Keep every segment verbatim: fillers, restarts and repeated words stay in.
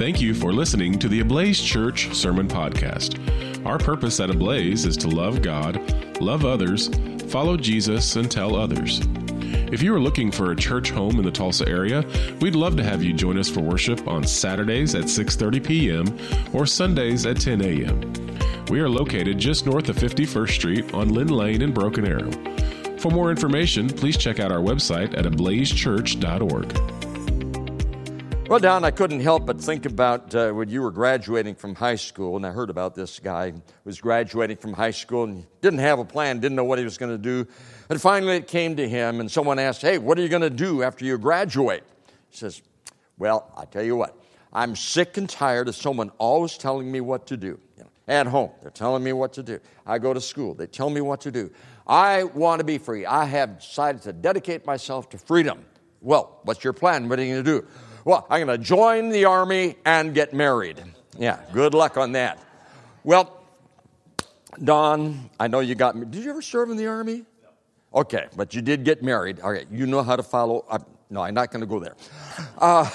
Thank you for listening to the Ablaze Church Sermon Podcast. Our purpose at Ablaze is to love God, love others, follow Jesus, and tell others. If you are looking for a church home in the Tulsa area, we'd love to have you join us for worship on Saturdays at six thirty p.m. or Sundays at ten a.m. We are located just north of fifty-first Street on Lynn Lane in Broken Arrow. For more information, please check out our website at ablaze church dot org. Well, Don, I couldn't help but think about uh, when you were graduating from high school, and I heard about this guy who was graduating from high school and didn't have a plan, didn't know what he was going to do. And finally it came to him, and someone asked, hey, what are you going to do after you graduate? He says, well, I tell you what, I'm sick and tired of someone always telling me what to do. You know, at home, they're telling me what to do. I go to school, they tell me what to do. I want to be free. I have decided to dedicate myself to freedom. Well, what's your plan? What are you going to do? Well, I'm going to join the Army and get married. Yeah, good luck on that. Well, Don, I know you got me. Did you ever serve in the Army? No. Okay, but you did get married. All right, you know how to follow. Uh, no, I'm not going to go there. Uh,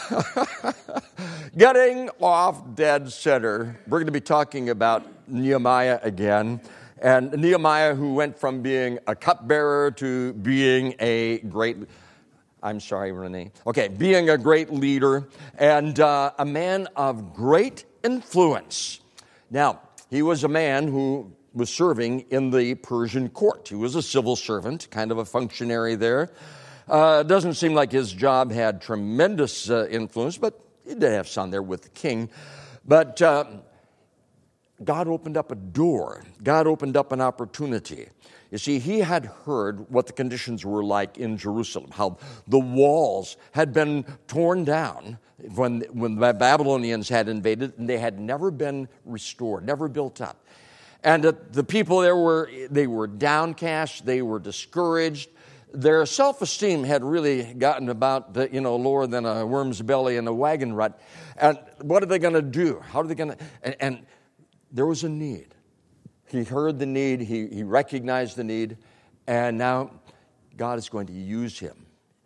getting off dead center, we're going to be talking about Nehemiah again. And Nehemiah, who went from being a cupbearer to being a great I'm sorry, Renee. Okay, being a great leader and uh, a man of great influence. Now, he was a man who was serving in the Persian court. He was a civil servant, kind of a functionary there. Uh, doesn't seem like his job had tremendous uh, influence, but he did have some there with the king. But uh, God opened up a door. God opened up an opportunity. You see, he had heard what the conditions were like in Jerusalem, how the walls had been torn down when, when the Babylonians had invaded, and they had never been restored, never built up. And uh, the people there were, they were downcast, they were discouraged. Their self-esteem had really gotten about, uh, you know, lower than a worm's belly in a wagon rut. And what are they going to do? How are they going to, and, and there was a need. He heard the need, he, he recognized the need, and now God is going to use him.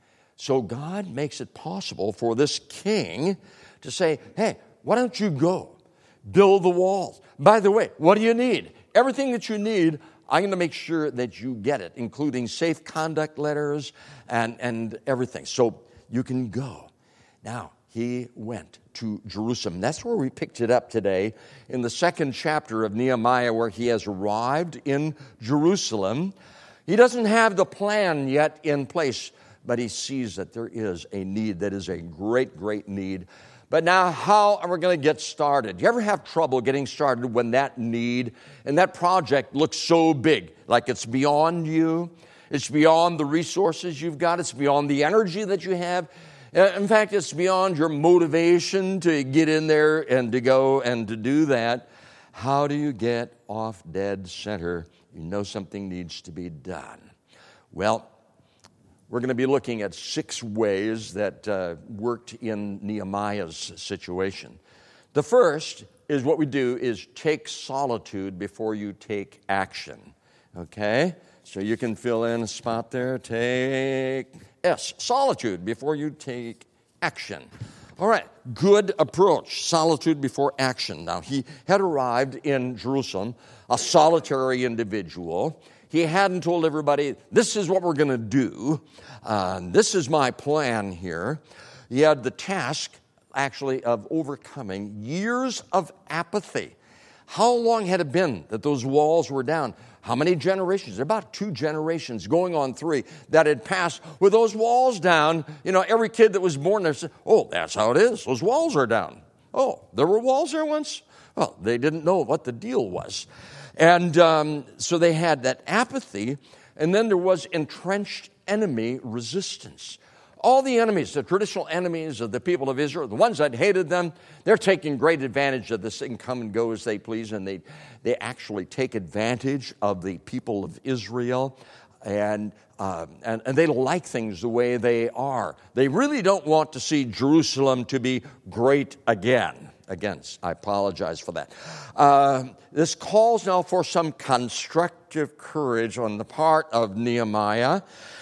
So God makes it possible for this king to say, hey, why don't you go build the walls? By the way, what do you need? Everything that you need, I'm going to make sure that you get it, including safe conduct letters and, and everything. So you can go. Now, he went to Jerusalem. That's where we picked it up today in the second chapter of Nehemiah, where he has arrived in Jerusalem. He doesn't have the plan yet in place, but he sees that there is a need that is a great, great need. But now, how are we going to get started? Do you ever have trouble getting started when that need and that project looks so big, like it's beyond you? It's beyond the resources you've got. It's beyond the energy that you have. In fact, it's beyond your motivation to get in there and to go and to do that. How do you get off dead center? You know something needs to be done. Well, we're going to be looking at six ways that uh, worked in Nehemiah's situation. The first is what we do is take solitude before you take action. Okay? So you can fill in a spot there. Take S, solitude before you take action. All right, good approach, solitude before action. Now, he had arrived in Jerusalem, a solitary individual. He hadn't told everybody, this is what we're going to do. Uh, this is my plan here. He had the task, actually, of overcoming years of apathy. How long had it been that those walls were down? How many generations? About two generations, going on three, that had passed with those walls down. You know, every kid that was born there said, oh, that's how it is. Those walls are down. Oh, there were walls there once? Well, they didn't know what the deal was. And um, so they had that apathy, and then there was entrenched enemy resistance. All the enemies, the traditional enemies of the people of Israel, the ones that hated them, they're taking great advantage of this thing, come and go as they please, and they, they actually take advantage of the people of Israel, and, uh, and, and they like things the way they are. They really don't want to see Jerusalem to be great again. Again, I apologize for that. Uh, this calls now for some constructive courage on the part of Nehemiah,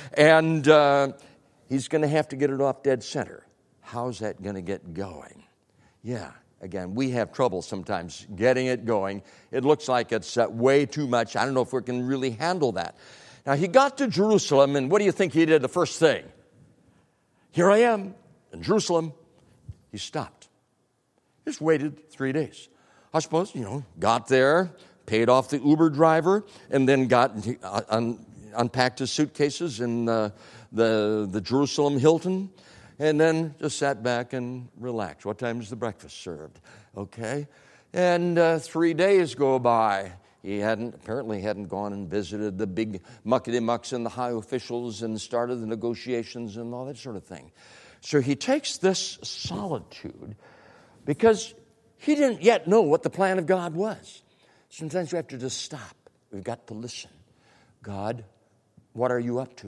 and uh, he's going to have to get it off dead center. How's that going to get going? Yeah, Again, we have trouble sometimes getting it going. It looks like it's uh, way too much. I don't know if we can really handle that. Now, he got to Jerusalem, and what do you think he did the first thing? Here I am in Jerusalem. He stopped. Just waited three days. I suppose, you know, got there, paid off the Uber driver, and then got uh, un, unpacked his suitcases in uh, the, the Jerusalem Hilton, and then just sat back and relaxed. What time is the breakfast served? Okay. And uh, three days go by. He hadn't, apparently hadn't gone and visited the big muckety-mucks and the high officials and started the negotiations and all that sort of thing. So he takes this solitude because he didn't yet know what the plan of God was. Sometimes we have to just stop. We've got to listen. God, what are you up to?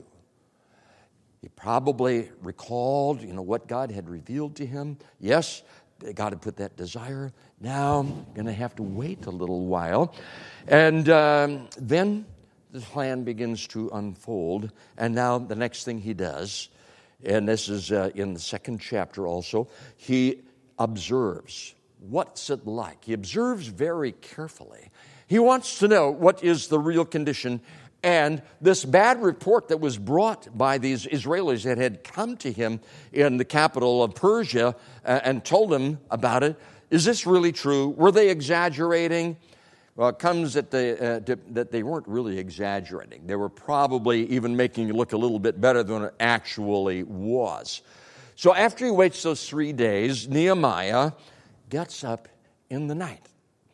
He probably recalled, you know, what God had revealed to him. Yes, God had put that desire. Now I'm going to have to wait a little while. And um, then the plan begins to unfold. And now the next thing he does, and this is uh, in the second chapter also, he observes. What's it like? He observes very carefully. He wants to know what is the real condition. And this bad report that was brought by these Israelis that had come to him in the capital of Persia and told him about it, is this really true? Were they exaggerating? Well, it comes that they, uh, to, that they weren't really exaggerating. They were probably even making it look a little bit better than it actually was. So after he waits those three days, Nehemiah gets up in the night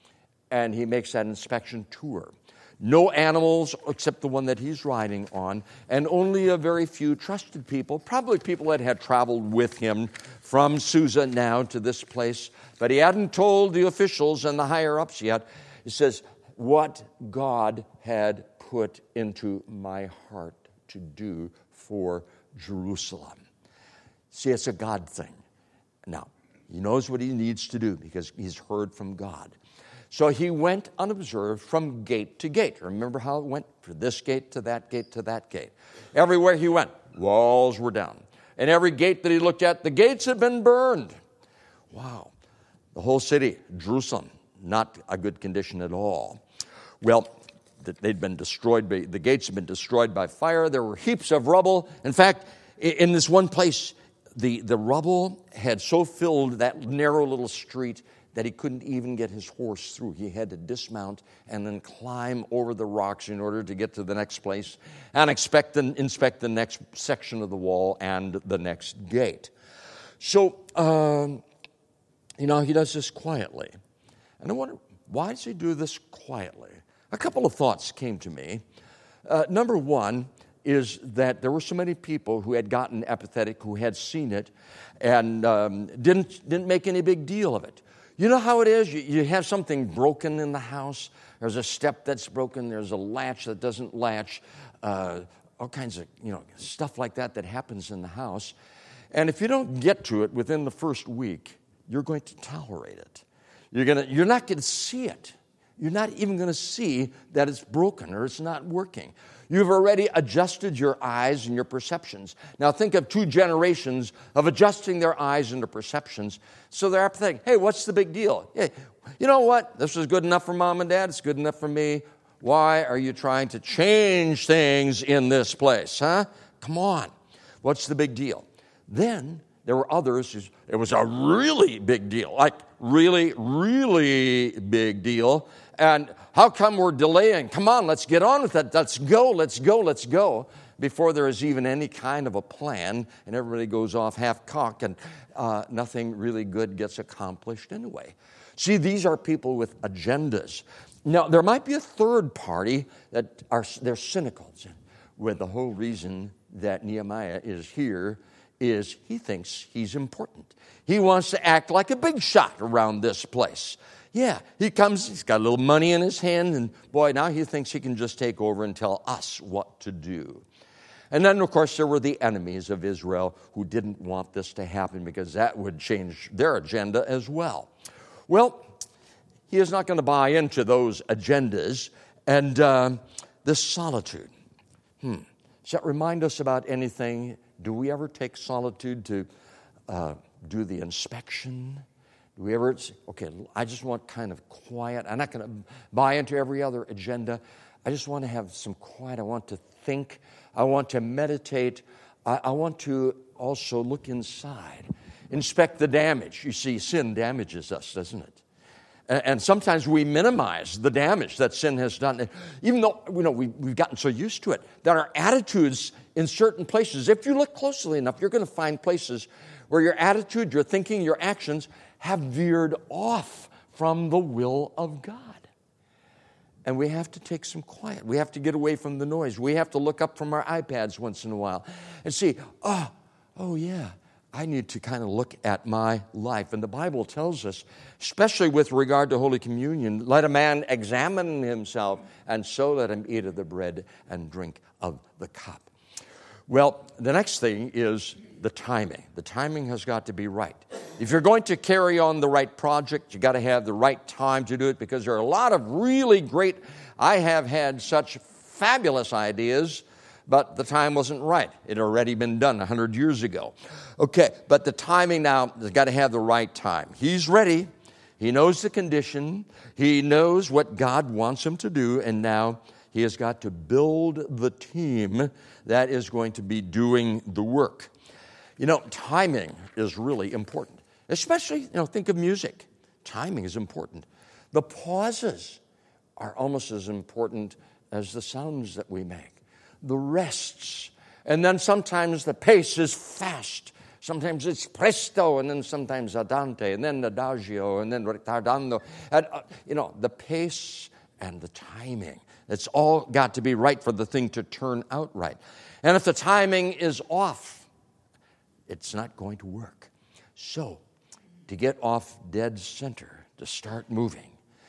and he makes that inspection tour. No animals except the one that he's riding on, and only a very few trusted people, probably people that had traveled with him from Susa now to this place. But he hadn't told the officials and the higher-ups yet. He says, what God had put into my heart to do for Jerusalem. See, it's a God thing. Now, he knows what he needs to do because he's heard from God. So he went unobserved from gate to gate. Remember how it went? From this gate to that gate to that gate. Everywhere he went, walls were down. And every gate that he looked at, the gates had been burned. Wow. The whole city, Jerusalem, not a good condition at all. Well, they'd been destroyed by, the gates had been destroyed by fire. There were heaps of rubble. In fact, in this one place, the, the rubble had so filled that narrow little street that he couldn't even get his horse through. He had to dismount and then climb over the rocks in order to get to the next place and expect and inspect the next section of the wall and the next gate. So, um, you know, he does this quietly. And I wonder, why does he do this quietly? A couple of thoughts came to me. Uh, number one is that there were so many people who had gotten apathetic, who had seen it, and um, didn't didn't make any big deal of it. You know how it is? You, you have something broken in the house. There's a step that's broken. There's a latch that doesn't latch. Uh, all kinds of, you know, stuff like that that happens in the house. And if you don't get to it within the first week, you're going to tolerate it. You're gonna, you're not going to see it. You're not even going to see that it's broken or it's not working. You've already adjusted your eyes and your perceptions. Now think of two generations of adjusting their eyes and their perceptions. So they're thinking, hey, what's the big deal? Hey, you know what? This is good enough for mom and dad. It's good enough for me. Why are you trying to change things in this place, huh? Come on. What's the big deal? Then there were others who, it was a really big deal, like really, really big deal. And how come we're delaying? Come on, let's get on with it. Let's go, let's go, let's go. Before there is even any kind of a plan, and everybody goes off half-cocked, and uh, nothing really good gets accomplished anyway. See, these are people with agendas. Now, there might be a third party that are they're cynical, where the whole reason that Nehemiah is here is he thinks he's important. He wants to act like a big shot around this place. Yeah, he comes, he's got a little money in his hand, and boy, now he thinks he can just take over and tell us what to do. And then, of course, there were the enemies of Israel who didn't want this to happen because that would change their agenda as well. Well, he is not going to buy into those agendas. And uh, this solitude, hmm, does that remind us about anything? Do we ever take solitude to uh, do the inspection? Do Do we ever say, okay, I just want kind of quiet. I'm not going to buy into every other agenda. I just want to have some quiet. I want to think. I want to meditate. I, I want to also look inside, inspect the damage. You see, sin damages us, doesn't it? And, and sometimes we minimize the damage that sin has done, even though you know we, we've gotten so used to it that our attitudes in certain places, if you look closely enough, you're going to find places where your attitude, your thinking, your actions have veered off from the will of God. And we have to take some quiet. We have to get away from the noise. We have to look up from our iPads once in a while and see, oh, oh yeah, I need to kind of look at my life. And the Bible tells us, especially with regard to Holy Communion, let a man examine himself, and so let him eat of the bread and drink of the cup. Well, the next thing is the timing. The timing has got to be right. If you're going to carry on the right project, you got to have the right time to do it, because there are a lot of really great, I have had such fabulous ideas, but the time wasn't right. It had already been done one hundred years ago. Okay, but the timing now has got to have the right time. He's ready. He knows the condition. He knows what God wants him to do, and now he has got to build the team that is going to be doing the work. You know, timing is really important. Especially, you know, think of music. Timing is important. The pauses are almost as important as the sounds that we make. The rests. And then sometimes the pace is fast. Sometimes it's presto, and then sometimes andante, and then adagio, and then ritardando. And, uh, you know, the pace and the timing. It's all got to be right for the thing to turn out right. And if the timing is off, it's not going to work. So, to get off dead center, to start moving.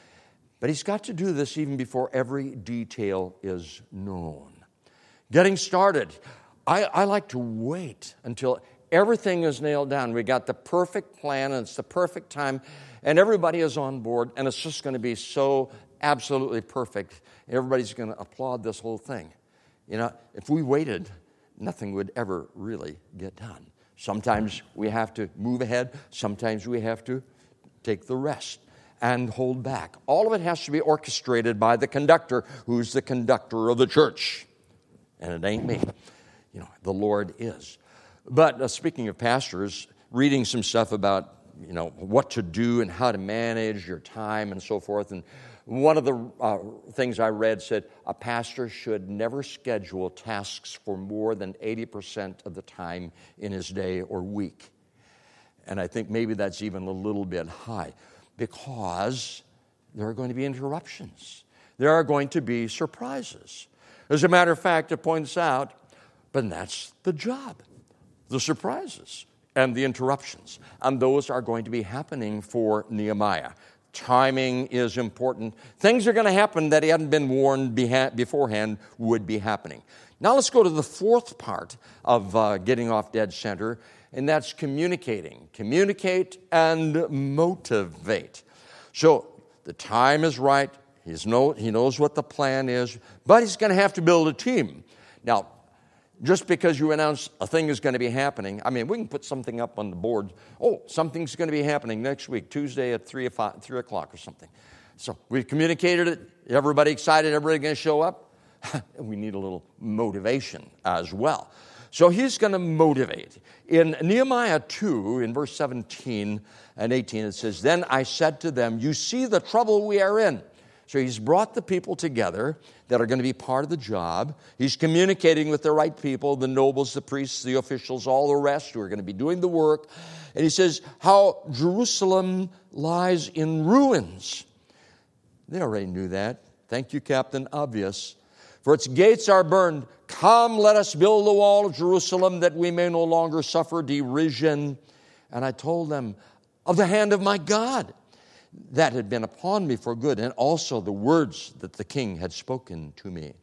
But he's got to do this even before every detail is known. Getting started, I, I like to wait until everything is nailed down. We got the perfect plan, and it's the perfect time, and everybody is on board, and it's just going to be so absolutely perfect. Everybody's going to applaud this whole thing. You know, if we waited, nothing would ever really get done. Sometimes we have to move ahead. Sometimes we have to take the rest and hold back. All of it has to be orchestrated by the conductor, who's the conductor of the church. And it ain't me. You know, the Lord is. But uh, speaking of pastors, reading some stuff about, you know, what to do and how to manage your time and so forth. And one of the uh, things I read said a pastor should never schedule tasks for more than eighty percent of the time in his day or week. And I think maybe that's even a little bit high, because there are going to be interruptions. There are going to be surprises. As a matter of fact, it points out, but that's the job, the surprises and the interruptions. And those are going to be happening for Nehemiah. Timing is important. Things are going to happen that he hadn't been warned beforehand would be happening. Now let's go to the fourth part of uh, getting off dead center, and that's communicating. Communicate and motivate. So the time is right. He's know, he knows what the plan is, but he's going to have to build a team. Now, just because you announce a thing is going to be happening, I mean, we can put something up on the board. Oh, something's going to be happening next week, Tuesday at three o'clock or something. So we've communicated it. Everybody excited? Everybody going to show up? We need a little motivation as well. So he's going to motivate. In Nehemiah two, in verse seventeen and eighteen, it says, "Then I said to them, you see the trouble we are in." So he's brought the people together that are going to be part of the job. He's communicating with the right people, the nobles, the priests, the officials, all the rest who are going to be doing the work. And he says, how Jerusalem lies in ruins. They already knew that. Thank you, Captain Obvious. For its gates are burned. Come, let us build the wall of Jerusalem that we may no longer suffer derision. And I told them of the hand of my God that had been upon me for good, and also the words that the king had spoken to me.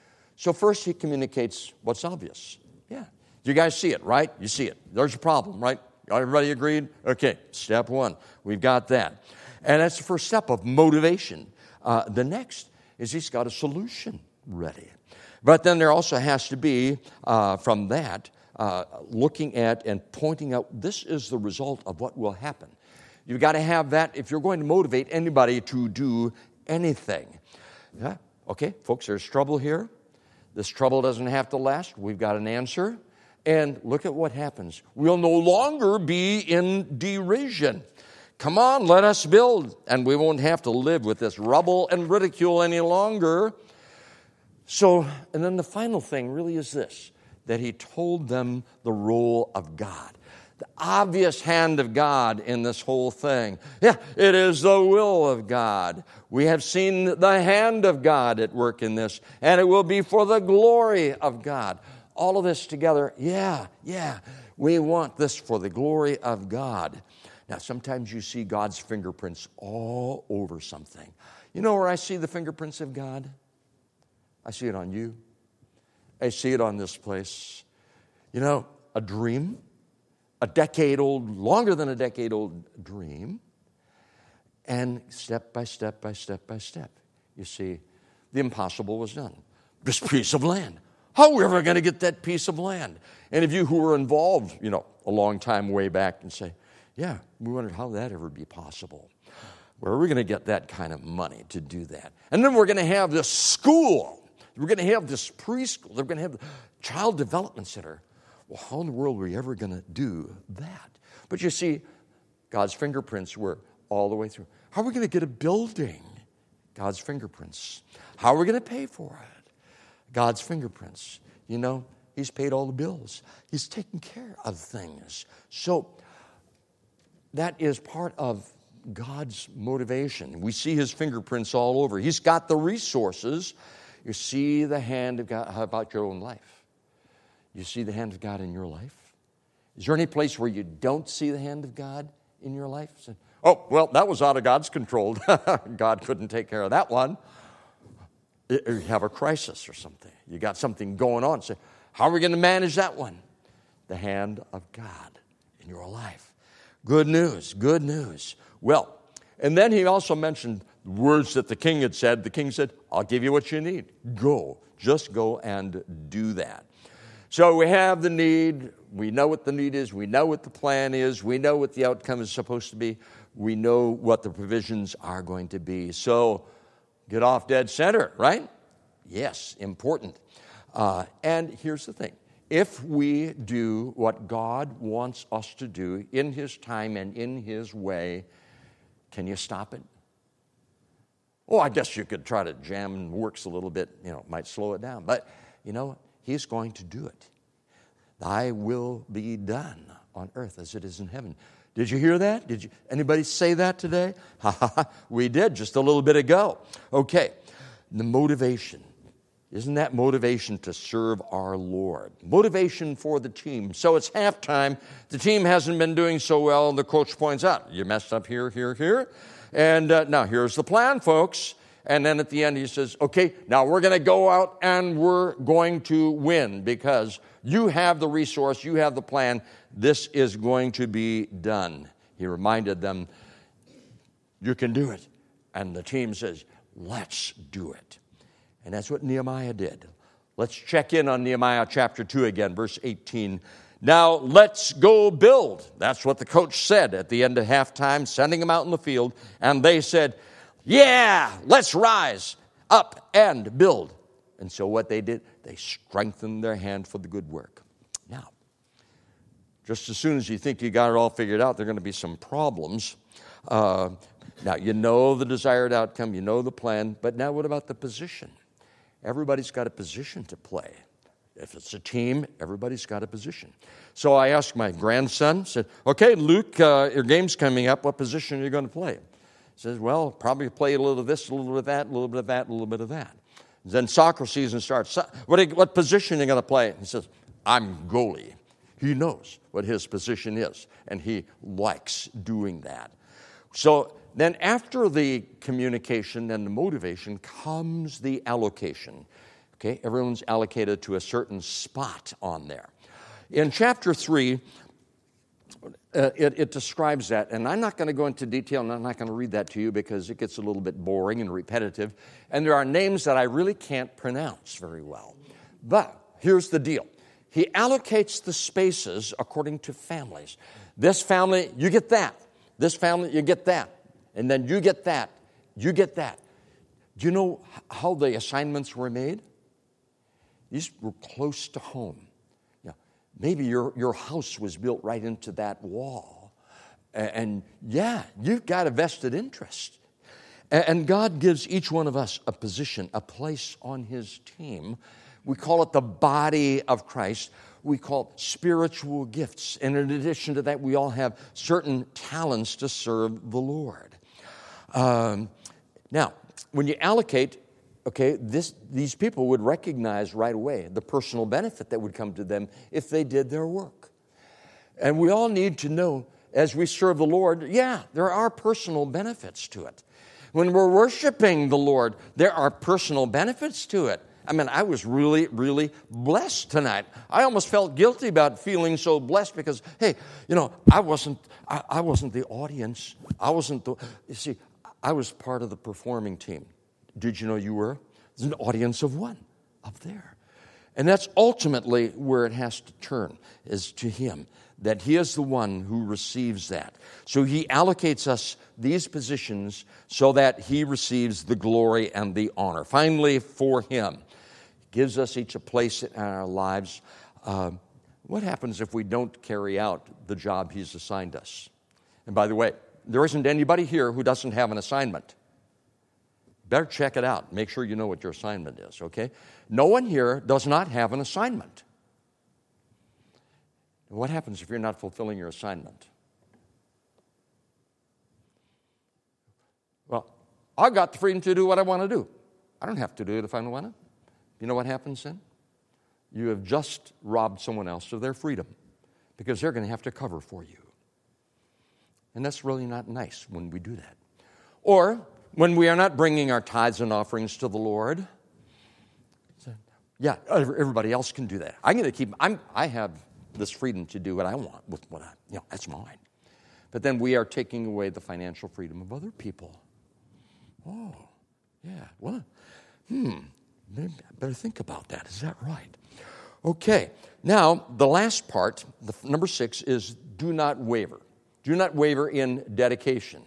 So first he communicates what's obvious. Yeah. You guys see it, right? You see it. There's a problem, right? Everybody agreed? Okay, step one. We've got that. And that's the first step of motivation. Uh, the next is he's got a solution ready. But then there also has to be, uh, from that, uh, looking at and pointing out, this is the result of what will happen. You've got to have that if you're going to motivate anybody to do anything. Yeah? Okay, folks, there's trouble here. This trouble doesn't have to last. We've got an answer. And look at what happens. We'll no longer be in derision. Come on, let us build. And we won't have to live with this rubble and ridicule any longer. So, and then the final thing really is this, that he told them the role of God. The obvious hand of God in this whole thing. Yeah, it is the will of God. We have seen the hand of God at work in this, and it will be for the glory of God. All of this together, yeah, yeah, we want this for the glory of God. Now, sometimes you see God's fingerprints all over something. You know where I see the fingerprints of God? I see it on you. I see it on this place. You know, a dream, a decade old, longer than a decade old dream, and step by step by step by step, you see, the impossible was done. This piece of land. How are we ever going to get that piece of land? And if you who were involved, you know, a long time way back and say, yeah, we wondered how that ever be possible. Where are we going to get that kind of money to do that? And then we're going to have this school. We're going to have this preschool. They're going to have the child development center. Well, how in the world are we ever going to do that? But you see, God's fingerprints were all the way through. How are we going to get a building? God's fingerprints. How are we going to pay for it? God's fingerprints. You know, he's paid all the bills. He's taken care of things. So that is part of God's motivation. We see his fingerprints all over. He's got the resources. You see the hand of God. How about your own life? You see the hand of God in your life? Is there any place where you don't see the hand of God in your life? Oh, well, that was out of God's control. God couldn't take care of that one. You have a crisis or something. You got something going on. So how are we going to manage that one? The hand of God in your life. Good news, good news. Well, and then he also mentioned words that the king had said. The king said, I'll give you what you need. Go. Just go and do that. So we have the need. We know what the need is. We know what the plan is. We know what the outcome is supposed to be. We know what the provisions are going to be. So get off dead center, right? Yes, important. Uh, and here's the thing. If we do what God wants us to do in his time and in his way, can you stop it? Oh, I guess you could try to jam the works a little bit. You know, it might slow it down. But, you know, he's going to do it. Thy will be done on earth as it is in heaven. Did you hear that? Did you? Anybody say that today? We did just a little bit ago. Okay, the motivation. Isn't that motivation to serve our Lord? Motivation for the team. So it's halftime. The team hasn't been doing so well, and the coach points out, you messed up here, here, here. And uh, now here's the plan, folks. And then at the end he says, okay, now we're going to go out and we're going to win because you have the resource, you have the plan. This is going to be done. He reminded them, you can do it. And the team says, let's do it. And that's what Nehemiah did. Let's check in on Nehemiah chapter two again, verse eighteen. Now let's go build. That's what the coach said at the end of halftime, sending them out in the field. And they said, yeah, let's rise up and build. And so what they did, they strengthened their hand for the good work. Now, just as soon as you think you got it all figured out, there are going to be some problems. Uh, now, you know the desired outcome, you know the plan, but now what about the position? Everybody's got a position to play. If it's a team, everybody's got a position. So I asked my grandson, said, okay, Luke, uh, your game's coming up. What position are you going to play? He says, well, probably play a little of this, a little bit of that, a little bit of that, a little bit of that. Then soccer season starts. What, you, what position are you going to play? He says, I'm goalie. He knows what his position is, and he likes doing that. So then after the communication and the motivation comes the allocation. Okay, everyone's allocated to a certain spot on there. In chapter three, uh, it, it describes that, and I'm not going to go into detail, and I'm not going to read that to you because it gets a little bit boring and repetitive, and there are names that I really can't pronounce very well. But here's the deal. He allocates the spaces according to families. This family, you get that. This family, you get that. And then you get that. You get that. Do you know how the assignments were made? These were close to home. Yeah, maybe your, your house was built right into that wall. And, and yeah, you've got a vested interest. And, and God gives each one of us a position, a place on His team. We call it the body of Christ. We call it spiritual gifts. And in addition to that, we all have certain talents to serve the Lord. Um, now, when you allocate, okay, this, these people would recognize right away the personal benefit that would come to them if they did their work. And we all need to know, as we serve the Lord, yeah, there are personal benefits to it. When we're worshiping the Lord, there are personal benefits to it. I mean, I was really, really blessed tonight. I almost felt guilty about feeling so blessed because, hey, you know, I wasn't, I, I wasn't the audience. I wasn't the, you see, I was part of the performing team. Did you know you were? There's an audience of one up there. And that's ultimately where it has to turn, is to Him, that He is the one who receives that. So He allocates us these positions so that He receives the glory and the honor. Finally, for Him, gives us each a place in our lives. Uh, what happens if we don't carry out the job He's assigned us? And by the way, there isn't anybody here who doesn't have an assignment. Better check it out. Make sure you know what your assignment is, okay? No one here does not have an assignment. What happens if you're not fulfilling your assignment? Well, I've got the freedom to do what I want to do. I don't have to do it if I don't want to. You know what happens then? You have just robbed someone else of their freedom because they're going to have to cover for you. And that's really not nice when we do that. Or when we are not bringing our tithes and offerings to the Lord. Yeah, everybody else can do that. I'm going to keep, I'm, I have this freedom to do what I want with what I, you know, that's mine. But then we are taking away the financial freedom of other people. Oh, yeah, well, hmm, maybe I better think about that. Is that right? Okay, now the last part, the number six, is do not waver. Do not waver in dedication.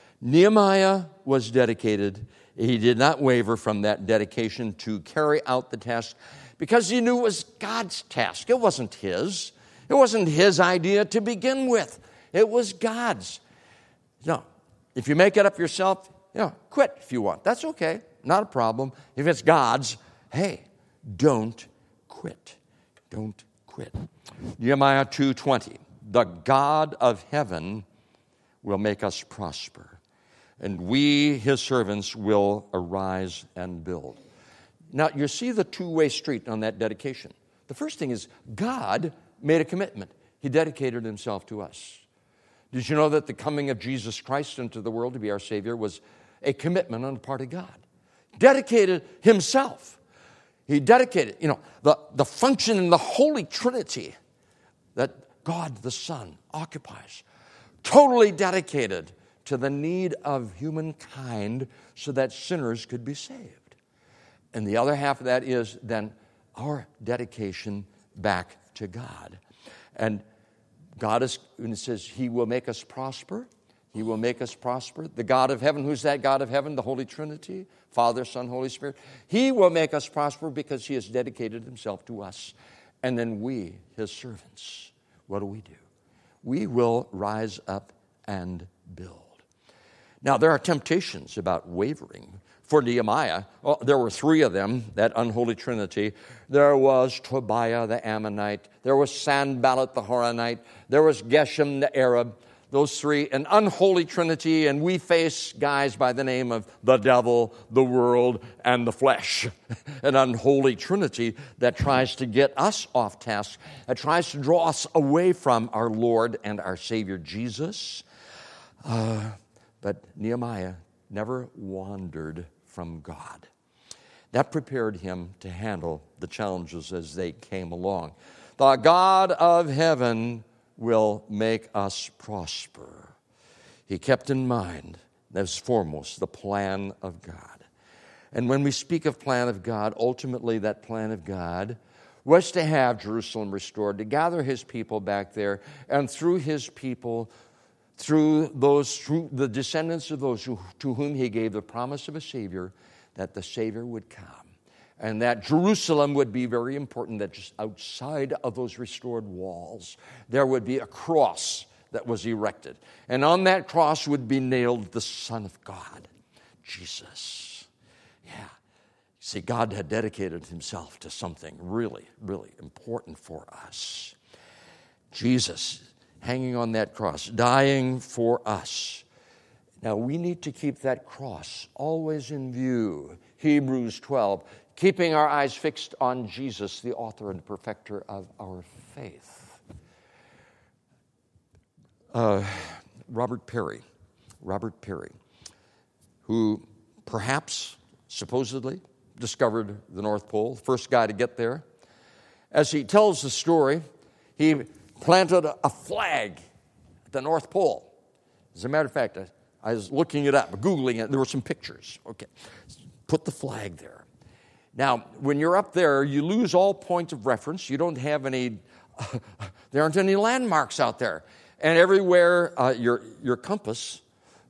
Nehemiah was dedicated. He did not waver from that dedication to carry out the task because he knew it was God's task. It wasn't his. It wasn't his idea to begin with. It was God's. No, if you make it up yourself, you know, quit if you want. That's okay. Not a problem. If it's God's, hey, don't quit. Don't quit. Nehemiah two twenty. The God of heaven will make us prosper, and we, His servants, will arise and build. Now, you see the two-way street on that dedication. The first thing is God made a commitment. He dedicated Himself to us. Did you know that the coming of Jesus Christ into the world to be our Savior was a commitment on the part of God? Dedicated Himself. He dedicated, you know, the, the function in the Holy Trinity that God the Son occupies, totally dedicated to the need of humankind so that sinners could be saved. And the other half of that is then our dedication back to God. And God is, when it says He will make us prosper, He will make us prosper. The God of heaven, who's that God of heaven? The Holy Trinity, Father, Son, Holy Spirit. He will make us prosper because He has dedicated Himself to us. And then we, His servants, what do we do? We will rise up and build. Now, there are temptations about wavering. For Nehemiah, well, there were three of them, that unholy trinity. There was Tobiah the Ammonite. There was Sanballat the Horonite. There was Geshem the Arab. Those three, an unholy trinity, and we face guys by the name of the devil, the world, and the flesh. An unholy trinity that tries to get us off task, that tries to draw us away from our Lord and our Savior Jesus. Uh, but Nehemiah never wandered from God. That prepared him to handle the challenges as they came along. The God of heaven will make us prosper. He kept in mind, as foremost, the plan of God. And when we speak of plan of God, ultimately that plan of God was to have Jerusalem restored, to gather His people back there, and through His people, through those, through the descendants of those who, to whom he gave the promise of a Savior, that the Savior would come. And that Jerusalem would be very important, that just outside of those restored walls, there would be a cross that was erected. And on that cross would be nailed the Son of God, Jesus. Yeah. See, God had dedicated himself to something really, really important for us. Jesus hanging on that cross, dying for us. Now, we need to keep that cross always in view. Hebrews twelve, keeping our eyes fixed on Jesus, the author and perfecter of our faith. Uh, Robert Peary, Robert Peary, who perhaps, supposedly, discovered the North Pole, the first guy to get there. As he tells the story, he planted a flag at the North Pole. As a matter of fact, I, I was looking it up, Googling it, there were some pictures. Okay, put the flag there. Now, when you're up there, you lose all points of reference. You don't have any, uh, there aren't any landmarks out there. And everywhere, uh, your, your compass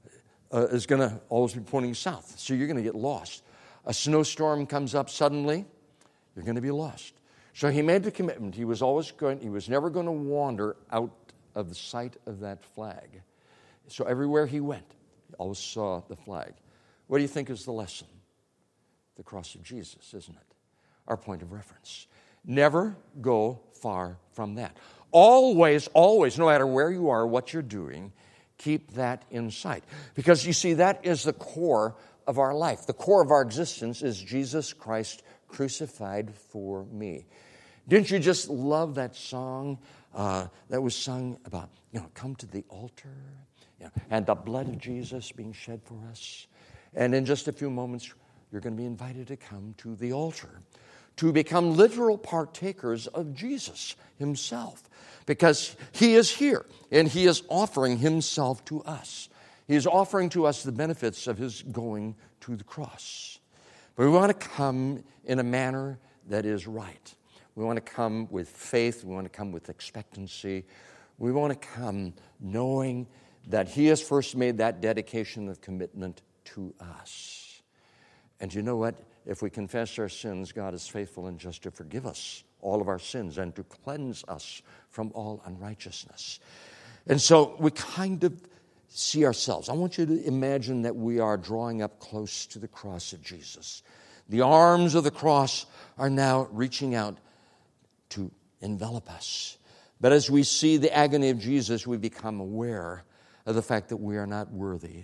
uh, is going to always be pointing south. So you're going to get lost. A snowstorm comes up suddenly, you're going to be lost. So he made the commitment. He was always going, he was never going to wander out of the sight of that flag. So everywhere he went, he always saw the flag. What do you think is the lesson? The cross of Jesus, isn't it? Our point of reference. Never go far from that. Always, always, no matter where you are, what you're doing, keep that in sight. Because you see, that is the core of our life. The core of our existence is Jesus Christ crucified for me. Didn't you just love that song uh, that was sung about, you know, come to the altar, you know, and the blood of Jesus being shed for us? And in just a few moments, you're going to be invited to come to the altar, to become literal partakers of Jesus himself, because he is here, and he is offering himself to us. He is offering to us the benefits of his going to the cross. But we want to come in a manner that is right. We want to come with faith. We want to come with expectancy. We want to come knowing that he has first made that dedication of commitment to us. And you know what? If we confess our sins, God is faithful and just to forgive us all of our sins and to cleanse us from all unrighteousness. And so we kind of see ourselves. I want you to imagine that we are drawing up close to the cross of Jesus. The arms of the cross are now reaching out to envelop us. But as we see the agony of Jesus, we become aware of the fact that we are not worthy.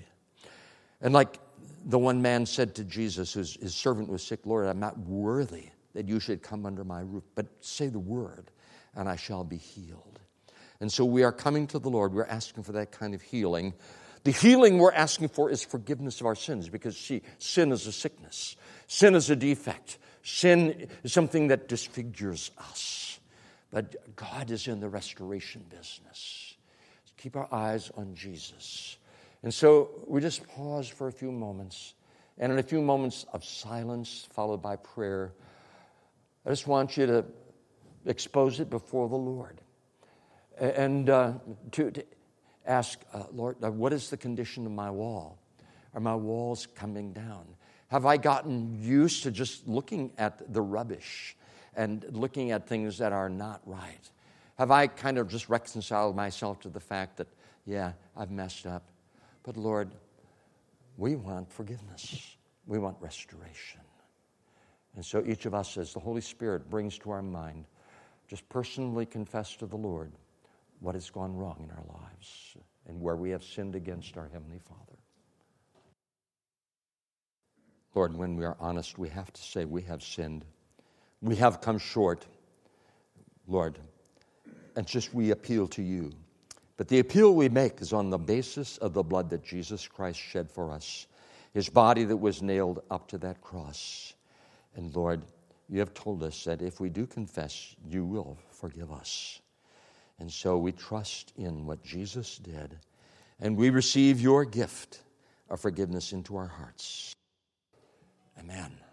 And like the one man said to Jesus, whose his servant was sick, Lord, I'm not worthy that you should come under my roof, but say the word, and I shall be healed. And so we are coming to the Lord. We're asking for that kind of healing. The healing we're asking for is forgiveness of our sins, because, see, sin is a sickness. Sin is a defect. Sin is something that disfigures us. But God is in the restoration business. Keep our eyes on Jesus. And so we just pause for a few moments. And in a few moments of silence, followed by prayer, I just want you to expose it before the Lord. And uh, to, to ask, uh, Lord, uh, what is the condition of my wall? Are my walls coming down? Have I gotten used to just looking at the rubbish and looking at things that are not right? Have I kind of just reconciled myself to the fact that, yeah, I've messed up? But Lord, we want forgiveness. We want restoration. And so each of us, as the Holy Spirit brings to our mind, just personally confess to the Lord what has gone wrong in our lives and where we have sinned against our Heavenly Father. Lord, when we are honest, we have to say we have sinned. We have come short, Lord, and just we appeal to you. But the appeal we make is on the basis of the blood that Jesus Christ shed for us, his body that was nailed up to that cross. And Lord, you have told us that if we do confess, you will forgive us. And so we trust in what Jesus did, and we receive your gift of forgiveness into our hearts. Amen.